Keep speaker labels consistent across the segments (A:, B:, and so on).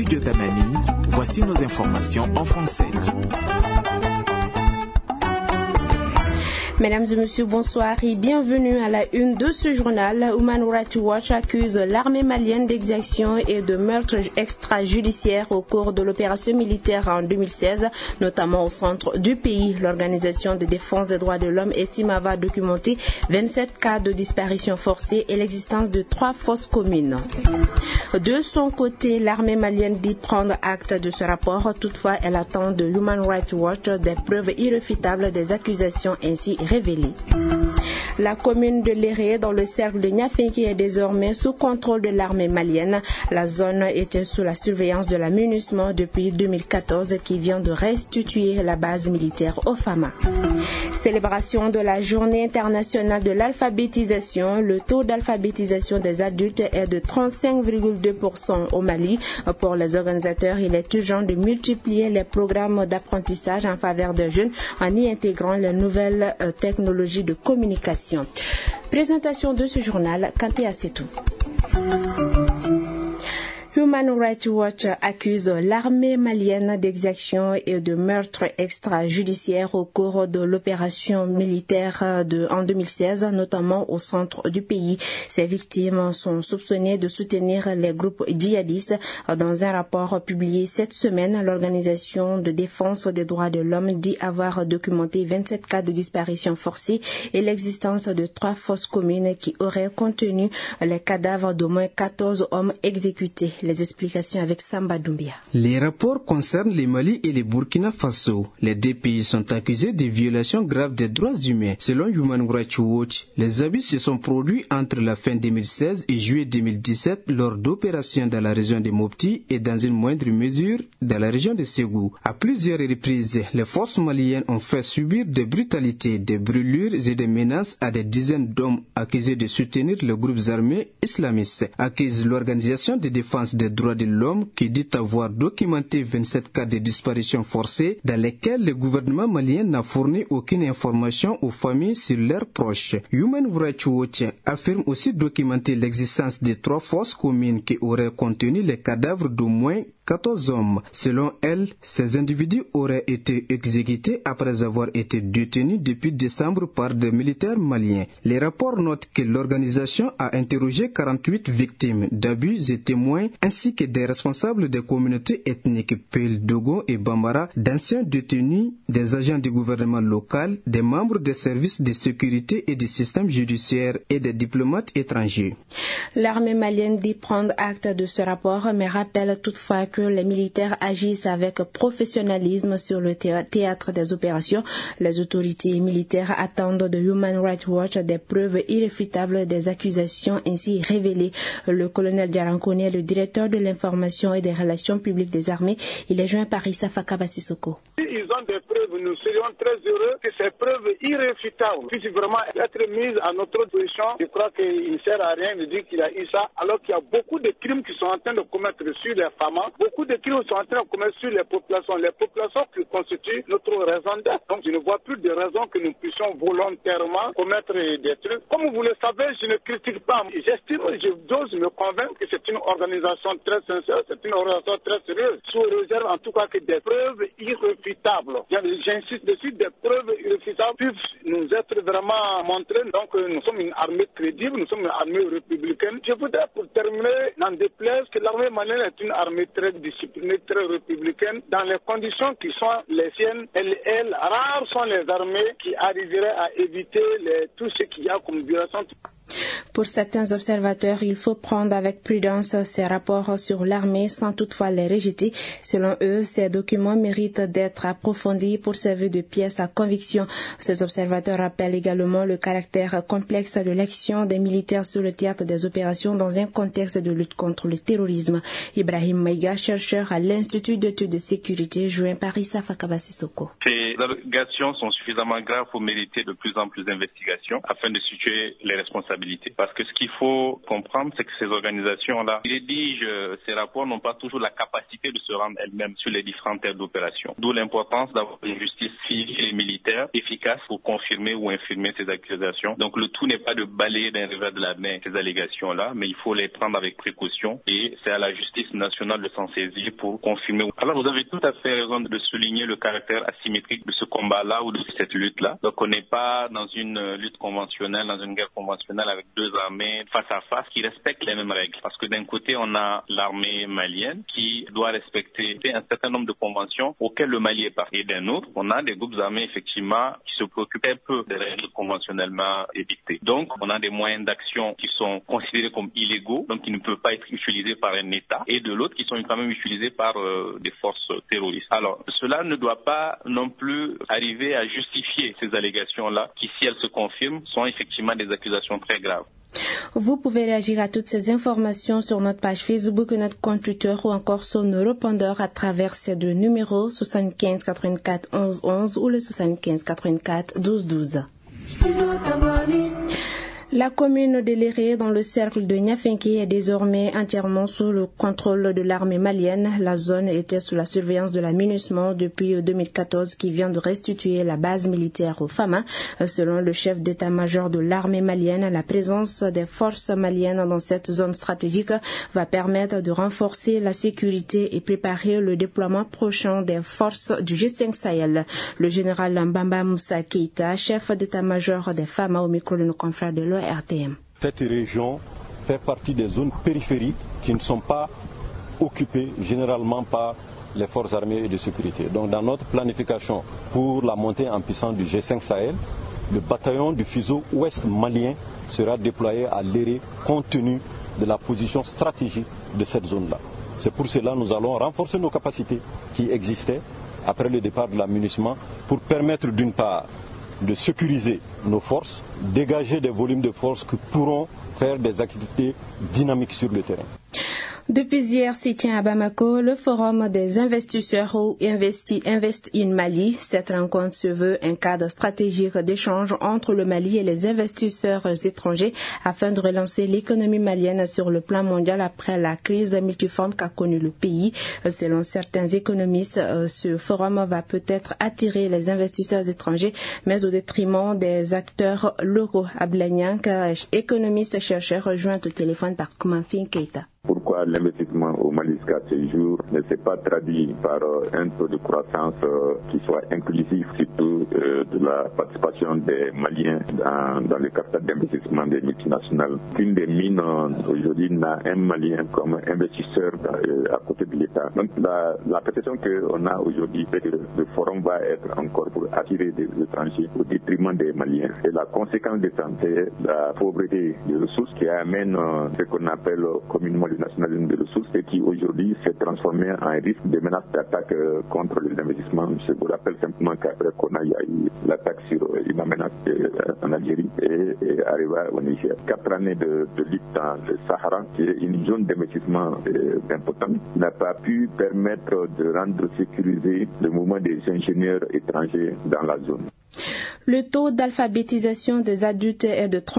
A: studio d'Amani, voici nos informations en français.
B: Mesdames et messieurs, bonsoir et bienvenue à la une de ce journal. Human Rights Watch accuse l'armée malienne d'exactions et de meurtres extrajudiciaires au cours de l'opération militaire en 2016, notamment au centre du pays. L'Organisation de défense des droits de l'homme estime avoir documenté 27 cas de disparition forcée et l'existence de 3 fosses communes. De son côté, l'armée malienne dit prendre acte de ce rapport. Toutefois, elle attend de Human Rights Watch des preuves irréfutables des accusations ainsi révélées. La commune de Léré, dans le cercle de Niafenki, est désormais sous contrôle de l'armée malienne. La zone était sous la surveillance de la MINUSMA depuis 2014 qui vient de restituer la base militaire au Fama. Célébration de la journée internationale de l'alphabétisation. Le taux d'alphabétisation des adultes est de 35,2% au Mali. Pour les organisateurs, il est urgent de multiplier les programmes d'apprentissage en faveur des jeunes en y intégrant les nouvelles technologies de communication. Présentation de ce journal, Kanté Assetou. Human Rights Watch accuse l'armée malienne d'exactions et de meurtres extrajudiciaires au cours de l'opération militaire en 2016, notamment au centre du pays. Ces victimes sont soupçonnées de soutenir les groupes djihadistes. Dans un rapport publié cette semaine, l'Organisation de défense des droits de l'homme dit avoir documenté 27 cas de disparition forcée et l'existence de 3 fosses communes qui auraient contenu les cadavres d'au moins 14 hommes exécutés. Les explications avec Samba Doumbia.
C: Les rapports concernent le Mali et le Burkina Faso. Les deux pays sont accusés de violations graves des droits humains. Selon Human Rights Watch, les abus se sont produits entre la fin 2016 et juillet 2017 lors d'opérations dans la région de Mopti et dans une moindre mesure dans la région de Ségou. À plusieurs reprises, les forces maliennes ont fait subir des brutalités, des brûlures et des menaces à des dizaines d'hommes accusés de soutenir les groupes armés islamistes, accuse l'Organisation de défense des droits de l'homme qui dit avoir documenté 27 cas de disparition forcée dans lesquels le gouvernement malien n'a fourni aucune information aux familles sur leurs proches. Human Rights Watch affirme aussi documenter l'existence de 3 fosses communes qui auraient contenu les cadavres d'au moins 14 hommes. Selon elle, ces individus auraient été exécutés après avoir été détenus depuis décembre par des militaires maliens. Les rapports notent que l'organisation a interrogé 48 victimes d'abus et témoins ainsi que des responsables des communautés ethniques Peul, Dogon et Bambara, d'anciens détenus, des agents du gouvernement local, des membres des services de sécurité et du système judiciaire et des diplomates étrangers.
B: L'armée malienne dit prendre acte de ce rapport mais rappelle toutefois que les militaires agissent avec professionnalisme sur le théâtre des opérations. Les autorités militaires attendent de Human Rights Watch des preuves irréfutables des accusations ainsi révélées. Le colonel Diarankone est le directeur de l'information et des relations publiques des armées. Il est joint par Issa Fakaba Sissoko.
D: Ils ont des preuves, nous serions très heureux que ces preuves irréfutables puissent vraiment être mises à notre position. Je crois qu'il ne sert à rien de dire qu'il y a eu ça, alors qu'il y a beaucoup de crimes qui sont en train de commettre sur les femmes, beaucoup de crimes sont en train de commettre sur les populations qui constituent notre raison d'être. Donc je ne vois plus de raison que nous puissions volontairement commettre des trucs. Comme vous le savez, je ne critique pas. J'estime, j'ose me convaincre que c'est une organisation très sincère, c'est une organisation très sérieuse, sous réserve en tout cas que des preuves irréfutables. J'insiste dessus, des preuves irréfutables puissent nous être vraiment montrées. Donc nous sommes une armée crédible, nous sommes une armée républicaine. Je voudrais pour terminer, n'en déplaise que l'armée malienne est une armée très disciplinée, très républicaine, dans les conditions qui sont les siennes. Rares sont les armées qui arriveraient à éviter tout ce qu'il y a comme violation.
B: Pour certains observateurs, il faut prendre avec prudence ces rapports sur l'armée sans toutefois les rejeter. Selon eux, ces documents méritent d'être approfondis pour servir de pièce à conviction. Ces observateurs rappellent également le caractère complexe de l'action des militaires sur le théâtre des opérations dans un contexte de lutte contre le terrorisme. Ibrahim Maïga, chercheur à l'Institut d'études de sécurité, joint par Issa Fakaba Sissoko.
E: Ces allégations sont suffisamment graves pour mériter de plus en plus d'investigations afin de situer les responsabilités. Parce que ce qu'il faut comprendre, c'est que ces organisations-là, qui rédigent ces rapports, n'ont pas toujours la capacité de se rendre elles-mêmes sur les différentes aires d'opération. D'où l'importance d'avoir une justice civile et militaire efficace pour confirmer ou infirmer ces accusations. Donc le tout n'est pas de balayer d'un revers de la main ces allégations-là, mais il faut les prendre avec précaution et c'est à la justice nationale de s'en saisir pour confirmer. Alors vous avez tout à fait raison de souligner le caractère asymétrique de ce combat-là ou de cette lutte-là. Donc on n'est pas dans une lutte conventionnelle, dans une guerre conventionnelle avec deux armées face à face qui respectent les mêmes règles. Parce que d'un côté, on a l'armée malienne qui doit respecter un certain nombre de conventions auxquelles le Mali est parti. Et d'un autre, on a des groupes armés effectivement qui se préoccupent un peu des règles conventionnellement édictées. Donc on a des moyens d'action qui sont considérés comme illégaux, donc qui ne peuvent pas être utilisés par un État, et de l'autre qui sont quand même utilisés par des forces terroristes. Alors cela ne doit pas non plus arriver à justifier ces allégations-là, qui si elles se confirment, sont effectivement des accusations très graves.
B: Vous pouvez réagir à toutes ces informations sur notre page Facebook, notre compte Twitter ou encore sur nos répondeurs à travers ces deux numéros 75 84 11 11 ou le 75 84 12 12. La commune de Léré, dans le cercle de Niafinki, est désormais entièrement sous le contrôle de l'armée malienne. La zone était sous la surveillance de la MINUSMA depuis 2014, qui vient de restituer la base militaire au Fama. Selon le chef d'état-major de l'armée malienne, la présence des forces maliennes dans cette zone stratégique va permettre de renforcer la sécurité et préparer le déploiement prochain des forces du G5 Sahel. Le général Mbamba Moussa Keïta, chef d'état-major des Fama, au micro de nos confrères de l'ORTM.
F: Cette région fait partie des zones périphériques qui ne sont pas occupées généralement par les forces armées et de sécurité. Donc dans notre planification pour la montée en puissance du G5 Sahel, le bataillon du fuseau ouest malien sera déployé à Léré compte tenu de la position stratégique de cette zone-là. C'est pour cela que nous allons renforcer nos capacités qui existaient après le départ de la MINUSMA pour permettre d'une part de sécuriser nos forces, dégager des volumes de forces qui pourront faire des activités dynamiques sur le terrain.
B: Depuis hier s'y tient à Bamako le forum des investisseurs ou Invest in Mali. Cette rencontre se veut un cadre stratégique d'échange entre le Mali et les investisseurs étrangers afin de relancer l'économie malienne sur le plan mondial après la crise multiforme qu'a connue le pays. Selon certains économistes, ce forum va peut-être attirer les investisseurs étrangers, mais au détriment des acteurs locaux. Ablanyank, économiste chercheur, rejoint au téléphone par Koumanfin Keïta.
G: Pourquoi l'investissement au Mali jusqu'à ce jour ne s'est pas traduit par un taux de croissance qui soit inclusif, surtout de la participation des Maliens dans le capital d'investissement des multinationales. Une des mines aujourd'hui n'a un Malien comme investisseur à côté de l'État. Donc la perception qu'on a aujourd'hui, c'est que le forum va être encore pour attirer des étrangers au détriment des Maliens. Et la conséquence de ça, c'est la pauvreté des ressources qui amène ce qu'on appelle communément le nationalisme des ressources et qui aujourd'hui s'est transformé en risque de menace d'attaque contre les investissements. Je vous rappelle simplement qu'après Kona, il y a eu l'attaque sur une menace en Algérie et arriva au Niger. 4 années de lutte dans le Sahara, qui est une zone d'investissement importante, n'a pas pu permettre de rendre sécurisé le mouvement des ingénieurs étrangers dans la zone.
B: Le taux d'alphabétisation des adultes est de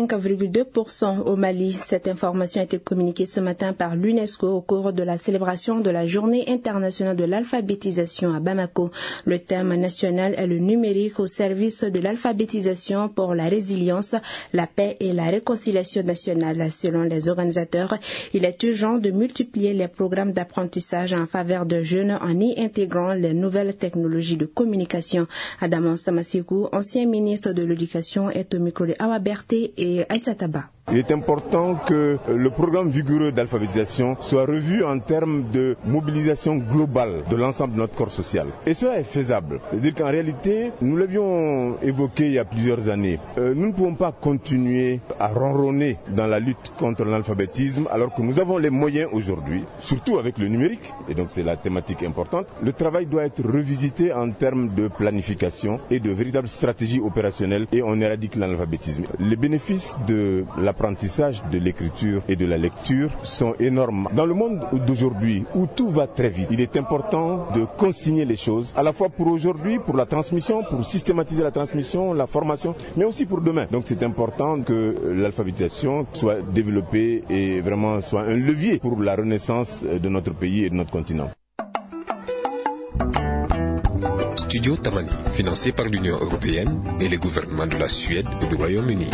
B: 35,2% au Mali. Cette information a été communiquée ce matin par l'UNESCO au cours de la célébration de la Journée internationale de l'alphabétisation à Bamako. Le thème national est le numérique au service de l'alphabétisation pour la résilience, la paix et la réconciliation nationale. Selon les organisateurs, il est urgent de multiplier les programmes d'apprentissage en faveur de jeunes en y intégrant les nouvelles technologies de communication. Adamon Samasikou, ancien ministre de l'Éducation, est au micro de Awa Berté et Aïssa Taba.
H: Il est important que le programme vigoureux d'alphabétisation soit revu en termes de mobilisation globale de l'ensemble de notre corps social. Et cela est faisable. C'est-à-dire qu'en réalité, nous l'avions évoqué il y a plusieurs années. Nous ne pouvons pas continuer à ronronner dans la lutte contre l'analphabétisme alors que nous avons les moyens aujourd'hui, surtout avec le numérique, et donc c'est la thématique importante. Le travail doit être revisité en termes de planification et de véritables stratégies opérationnelles et on éradique l'analphabétisme. Les bénéfices de la l'apprentissage de l'écriture et de la lecture sont énormes. Dans le monde d'aujourd'hui, où tout va très vite, il est important de consigner les choses, à la fois pour aujourd'hui, pour la transmission, pour systématiser la transmission, la formation, mais aussi pour demain. Donc c'est important que l'alphabétisation soit développée et vraiment soit un levier pour la renaissance de notre pays et de notre continent.
I: Studio Tamani, financé par l'Union européenne et les gouvernements de la Suède et du Royaume-Uni.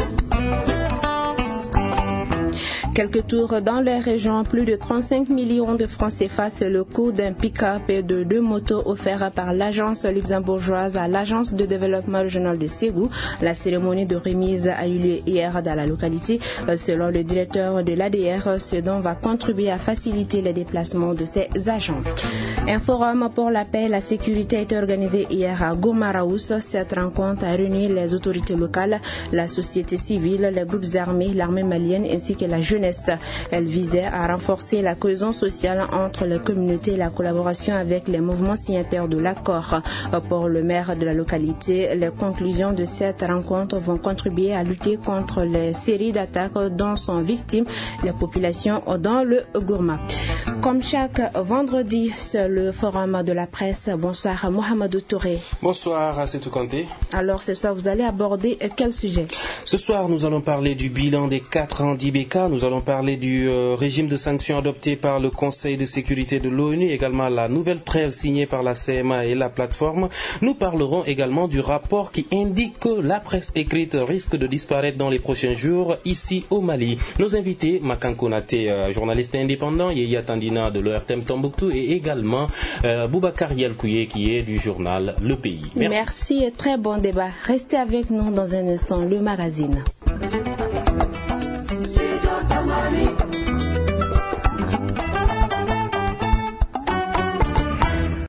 B: Quelques tours dans les régions, plus de 35 millions de francs CFA, c'est le coût d'un pick-up et de 2 motos offerts par l'agence luxembourgeoise à l'agence de développement régional de Ségou. La cérémonie de remise a eu lieu hier dans la localité. Selon le directeur de l'ADR, ce don va contribuer à faciliter les déplacements de ces agents. Un forum pour la paix et la sécurité a été organisé hier à Gomaraous. Cette rencontre a réuni les autorités locales, la société civile, les groupes armés, l'armée malienne ainsi que la jeunesse. Elle visait à renforcer la cohésion sociale entre les communautés et la collaboration avec les mouvements signataires de l'accord. Pour le maire de la localité, les conclusions de cette rencontre vont contribuer à lutter contre les séries d'attaques dont sont victimes les populations dans le Gourma. Comme chaque vendredi, c'est le forum de la presse. Bonsoir Mohamedou Touré.
J: Bonsoir Assetou Kanté.
B: Alors ce soir, vous allez aborder quel sujet?
J: Ce soir, nous allons parler du bilan des 4 ans d'IBK. Nous allons parler du régime de sanctions adopté par le Conseil de sécurité de l'ONU, également la nouvelle trêve signée par la CMA et la plateforme. Nous parlerons également du rapport qui indique que la presse écrite risque de disparaître dans les prochains jours ici au Mali. Nos invités, Makan Konaté, journaliste indépendant, Yaya Tandina de l'ORTM Tombouctou et également Boubacar Yelkouye qui est du journal Le Pays.
B: Merci et très bon débat. Restez avec nous dans un instant, le magazine.